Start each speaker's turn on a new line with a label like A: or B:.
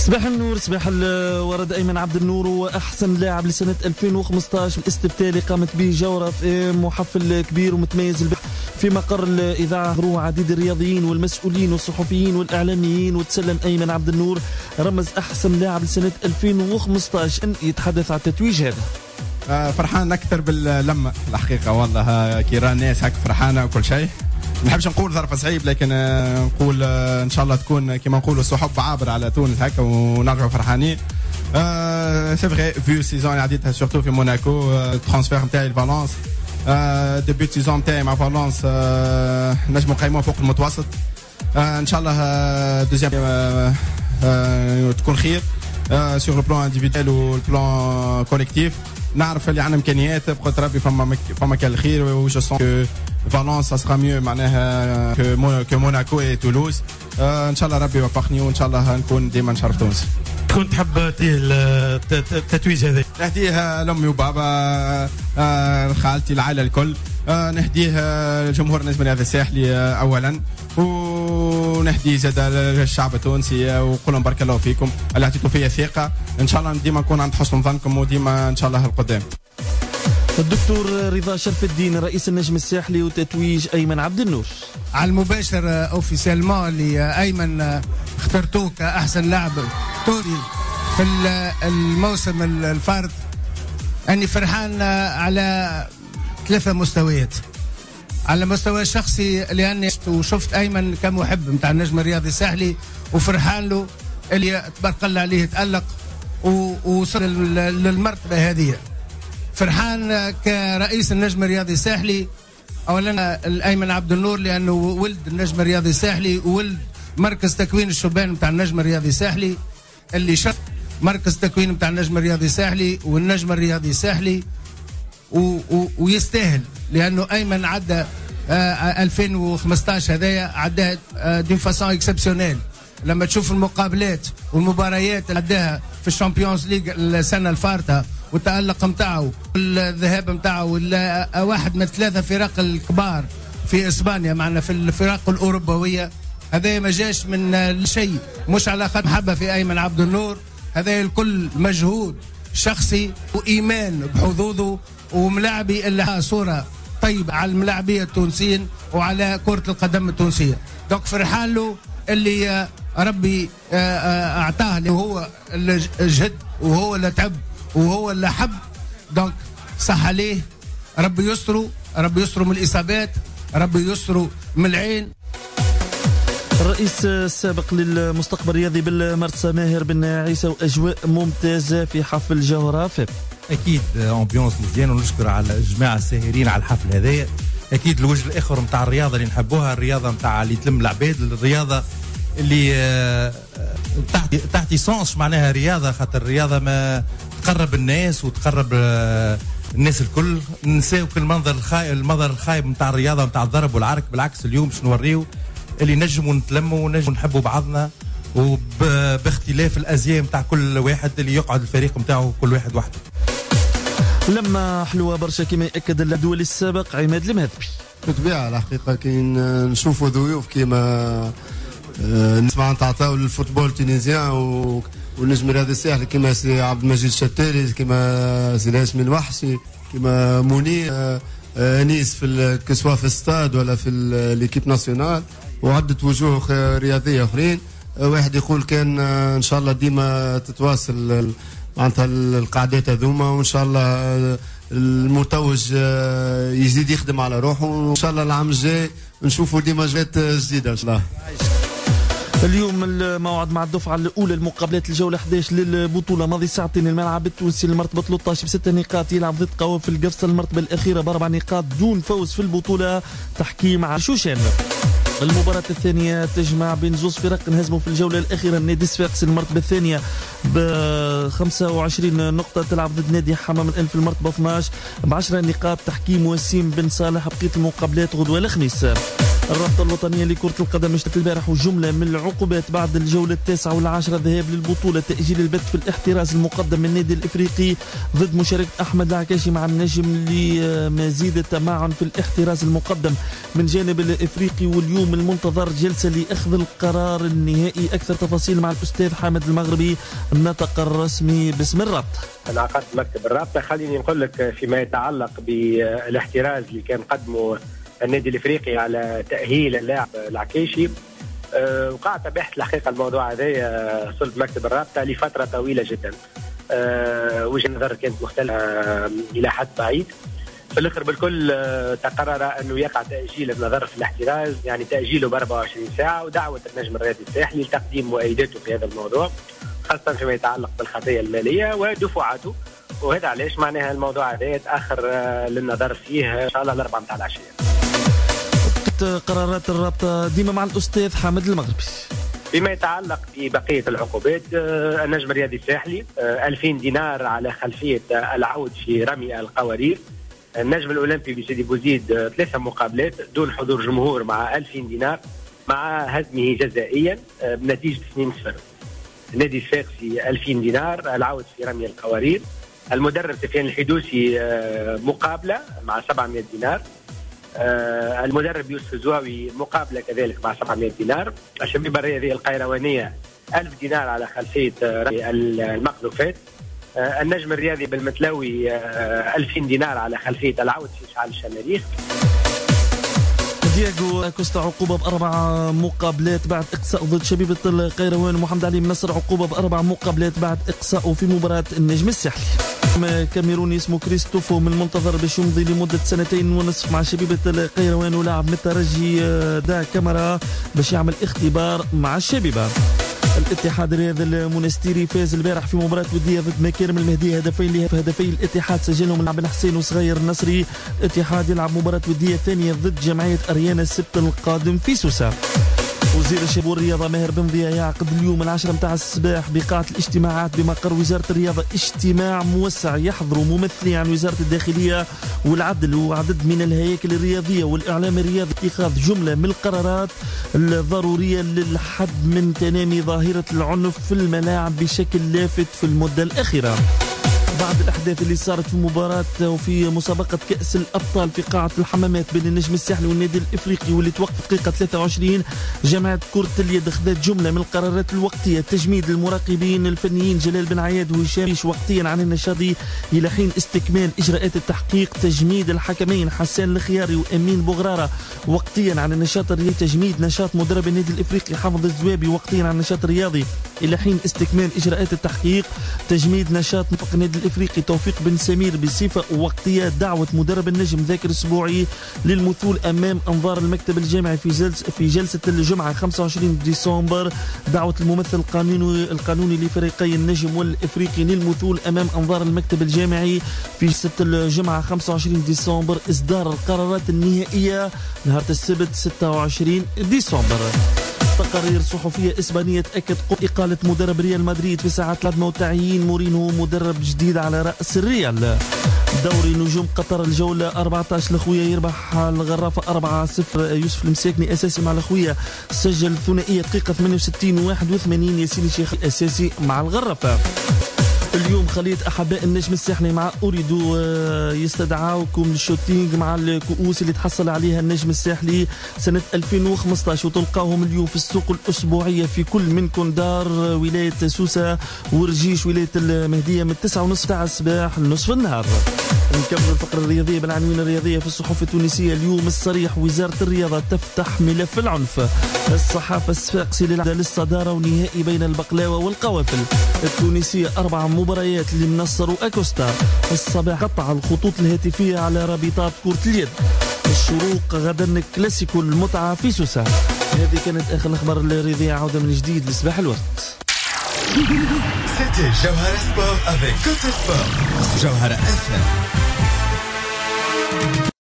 A: صباح النور، صباح الورد. أيمن عبد النور هو أحسن لاعب لسنة 2015. الاستفتاء اللي قامت به جورة في محفل كبير ومتميز في مقر الإذاعة حضروه عديد الرياضيين والمسؤولين والصحفيين والإعلاميين، وتسلم أيمن عبد النور رمز أحسن لاعب لسنة 2015. أن يتحدث عن التتويج هذا.
B: فرحان أكثر باللمة الحقيقة، والله كيران الناس هك فرحانة وكل شيء. ما نحبش نقول ظرف صعيب، لكن نقول ان شاء الله تكون كما نقولوا سحب عابر على تونس هكا ونرجعوا فرحانين. سي فري فيو سيزون اللي عديتها سورتو في موناكو، الترانسفير نتاعي لفالنس، ديبي سيزون نتاعي مع فالنس نجموا نقيموه فوق المتوسط. ان شاء الله دوزيام تكون خير سور لو بلان انديفيدوال والبلان كوليكتيف. نعرف اللي عندنا امكانيات بقدر ربي فما كان الخير، و جو سون كو فالنس سا ميو معناها كو موناكو اي تولوز. ان شاء الله ربي يوفقني، وان شاء الله نكون ديما نشرف تونس.
C: كنت تحب التتويج هذا؟
B: نهديه لامي وبابا، خالتي، العائله الكل. نهديه الجمهور النجم الرياضي الساحلي اولا، ونهدي زاد الشعب التونسي، ونقول لهم بارك الله فيكم اللي عطيتوا فيا ثقه. ان شاء الله ديما نكون عند حسن ظنكم، وديما ان شاء الله القدام.
A: الدكتور رضا شرف الدين رئيس النجم الساحلي وتتويج أيمن عبد النور.
D: على المباشر اوفيسيلمون اللي أيمن اخترتوه كأحسن لاعب تونسي في الموسم الفارط. أني فرحان على 3 مستويات. على المستوى الشخصي لأني وشفت أيمن كمحب متاع النجم الرياضي الساحلي، وفرحان له اللي تبارك الله عليه تألق ووصل للمرتبة هذه. فرحان كرئيس النجم الرياضي الساحلي اولا الايمن عبد النور، لانه ولد النجم الرياضي الساحلي وولد مركز تكوين الشبان نتاع النجم الرياضي الساحلي، اللي شق مركز تكوين نتاع النجم الرياضي الساحلي والنجم الرياضي الساحلي، ويستاهل، لانه ايمن عدى 2015 هذايا عداها دي فاسون اكسبسيونيل. لما تشوف المقابلات والمباريات اللي عداها في الشامبيونز ليج السنه الفارطه، والتألق متاعه والذهاب متاعه، واحد من 3 فرق الكبار في اسبانيا معنا في الفرق الاوروبيه. هذا ما جاش من شيء، مش على خاطر محبه في ايمن عبد النور، هذا الكل مجهود شخصي وايمان بحظوظه وملاعبي اللي صوره طيبه على الملاعبيه التونسيين وعلى كره القدم التونسيه. دونك فرحان له اللي ربي اعطاه، اللي هو اللي جهد وهو اللي تعب وهو اللي حب. دونك صح عليه، ربي يستره، ربي يستره من الإصابات، ربي يستره من العين.
A: الرئيس السابق للمستقبل الرياضي بالمرسى ماهر بن عيسى، وأجواء ممتازة في حفل جوهرة.
E: أكيد أمبيونس مزيان، ونشكر على الجماعة الساهرين على الحفل هذايا. أكيد الوجه الآخر متاع الرياضة اللي نحبوها، الرياضة متاع اللي تلم العباد، الرياضة اللي تحت سونس معناها رياضة، خاطر الرياضة ما تقرب الناس وتقرب الناس الكل. نساو كل المنظر الخايب نتاع الرياضة نتاع الضرب والعرك. بالعكس اليوم باش نوريو اللي نجموا نتلموا ونجموا نحبوا بعضنا، وباختلاف الأزياء نتاع كل واحد اللي يقعد الفريق نتاعو كل واحد وحده.
A: لما حلوة برشا كما يأكد الدولي السابق عماد المهذبي.
F: بالطبيعة الحقيقة كي نشوفوا ضيوف كيما نسمع نتعطاو للفوتبول التونسيان والنجم الرياضي الساحلي كيما سي عبد المجيد الشتاري، كيما سي الهاشمي الوحشي، كيما منير انيس في كسوا في الستاد ولا في ليكيب ناسيونال، وعدة وجوه رياضية اخرين. واحد يقول كان ان شاء الله ديما تتواصل معناتها القعدات هذوما، وان شاء الله المتوج يزيد يخدم على روحه، وان شاء الله العام الجاي نشوفوا ديما جات جديدة ان شاء الله.
A: اليوم الموعد مع الدفعة الأولى المقابلات الجولة 11 للبطولة. ماضي ساعتين الملعب التونسي المرتبة 13 ب6 نقاط يلعب ضد قوافل القفصة المرتبة الأخيرة ب4 نقاط دون فوز في البطولة. تحكيم على شوشان. المباراة الثانية تجمع بين زوز فرق انهزموا في الجولة الأخيرة. نادي صفاقس المرتبة الثانية ب25 نقطة تلعب ضد نادي حمام الألف المرتبة 12 ب10 نقاط. تحكيم وسيم بن صالح. بقية المقابلات غدوة الخميس. الرابطة الوطنية لكرة القدم اشترت البارح وجملة من العقوبات بعد الجولة 9 والعاشرة ذهاب للبطولة. تأجيل البت في الاحتراز المقدم من النادي الإفريقي ضد مشاركة أحمد العكاشي مع النجم لمزيد التمعن في الاحتراز المقدم من جانب الإفريقي. واليوم المنتظر جلسة لأخذ القرار النهائي. أكثر تفاصيل مع الأستاذ حامد المغربي، الناطق الرسمي باسم الرابطة.
G: أنا عقدت مكتب الرابطة. خليني نقول لك فيما يتعلق بالاحتراز اللي كان قدمه النادي الافريقي على تاهيل اللاعب العكيشي. وقعت بحث الحقيقه الموضوع هذا صلب مكتب الرابطه لفتره طويله جدا. وجهه النظر كانت مختلفه الى حد بعيد. في الاخر بالكل تقرر انه يقع تاجيل النظر في الاحتراز، يعني تاجيله ب 24 ساعه، ودعوه النجم الرياضي الساحلي لتقديم مؤيداته في هذا الموضوع، خاصه فيما يتعلق بالخطيه الماليه ودفعاته. وهذا علاش معناها الموضوع هذا يتاخر للنظر فيه ان شاء الله الاربعاء نتاع العشيه.
A: قرارات الرابطة ديما مع الأستاذ حامد المغربي.
G: فيما يتعلق ببقية العقوبات، النجم الرياضي الساحلي 2000 دينار على خلفية العود في رمي القوارير. النجم الأولمبي بسيدي بوزيد 3 مقابلات دون حضور جمهور مع 2000 دينار مع هزمه جزائيا بنتيجة 2-0. النادي الصفاقسي 2000 دينار العود في رمي القوارير. المدرب سفيان الحدوسي مقابلة مع 700 دينار. المدرب يوسف الزواوي مقابلة كذلك مع 700 دينار. الشبيبة الرياضية القيروانية 1000 دينار على خلفية المقذوفات. النجم الرياضي بالمتلوي 2000 دينار على خلفية العود في إشعال الشماريخ.
A: دياغو أكوستا عقوبة ب4 مقابلات بعد إقصاء ضد شبيبة القيروان. ومحمد علي منصر عقوبة ب4 مقابلات بعد إقصاء في مباراة النجم الساحلي. كاميروني اسمه كريستوفو من المنتظر باش يمضي لمدة 2.5 مع شبيبة القيروان، ولاعب من الترجي دا كاميرا باش يعمل اختبار مع الشبيبة. الاتحاد الرياضي المنستيري فاز البارح في مباراة ودية ضد مكارم المهدي. هدفي الاتحاد سجلهم عبد الحسين وصغير النصري. الاتحاد يلعب مباراة ودية ثانية ضد جمعية أريانا السبت القادم في سوسة. وزير الشباب والرياضة ماهر بن ضياء يعقد اليوم 10 متاع الصباح بقاعة الاجتماعات بمقر وزارة الرياضة اجتماع موسع يحضروا ممثلين عن وزارة الداخلية والعدل وعدد من الهياكل الرياضية والإعلام الرياضي اتخاذ جملة من القرارات الضرورية للحد من تنامي ظاهرة العنف في الملاعب بشكل لافت في المدة الأخيرة. بعد الأحداث اللي صارت في مباراة وفي مسابقة كأس الأبطال في قاعة الحمامات بين النجم الساحلي والنادي الإفريقي واللي توقف دقيقة 23، جماعة كرة اليد أخذت جملة من القرارات الوقتية. تجميد المراقبين الفنيين جلال بن عياد وهشام وقتيا عن النشاط إلى حين استكمال إجراءات التحقيق. تجميد الحكمين حسان الخياري وأمين بوغرارة وقتيا عن النشاط الرياضي. تجميد نشاط مدرب النادي الإفريقي حافظ الزوابي وقتيا عن النشاط الرياضي إلى حين استكمال إجراءات التحقيق. تجميد نشاط مفق النادي الإفريقي توفيق بن سمير بصفة وقتية. دعوة مدرب النجم ذاكر السبوعي للمثول أمام أنظار المكتب الجامعي في جلسة الجمعة 25 ديسمبر. دعوة الممثل القانوني لفريقي النجم والإفريقي للمثول أمام أنظار المكتب الجامعي في جلسة الجمعة 25 ديسمبر. إصدار القرارات النهائية نهار السبت 26 ديسمبر. تقارير صحفية إسبانية تأكد إقالة مدرب ريال مدريد في ساعات لازمة وتعيين مورينو مدرب جديد على رأس الريال. دوري نجوم قطر الجولة 14 الأخوية يربح الغرافة 4-0. يوسف المساكني أساسي مع الأخوية سجل ثنائية دقيقة 68 و81. ياسين الشيخ أساسي مع الغرافة. اليوم خلية أحباء النجم الساحلي مع أريدو يستدعاوكم للشوتينج مع الكؤوس اللي تحصل عليها النجم الساحلي سنة 2015 وتلقاهم اليوم في السوق الأسبوعية في كل من كوندار ولاية سوسة ورجيش ولاية المهدية من 9:30 تاع الصباح لنصف النهار. نكمل الفقرة الرياضية بالعناوين الرياضية في الصحف التونسية. اليوم الصريح وزارة الرياضة تفتح ملف العنف. الصحافة الصفاقسي للصدارة ونهائي بين البقلاوة والقوافل. التونسية 4 مباريات لمنصر وأكوستا. الصباح قطع الخطوط الهاتفية على رابطات كرة اليد. الشروق غدا كلاسيكو المتعة في سوسة. هذه كانت آخر الأخبار الرياضية. عودة من جديد لصباح الورد.
H: C'était Jawhara Sport avec Côté Sport. Jawhara FM.